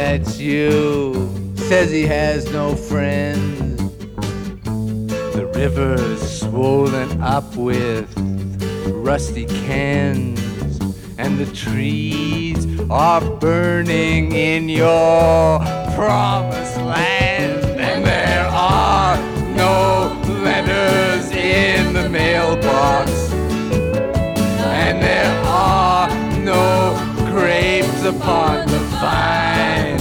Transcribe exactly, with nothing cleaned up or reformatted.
that's you. Says he has no friends. The river's swollen up with rusty cans, and the trees are burning in your promised land. And there are no letters in the mailbox, and there are no grapes upon the vine.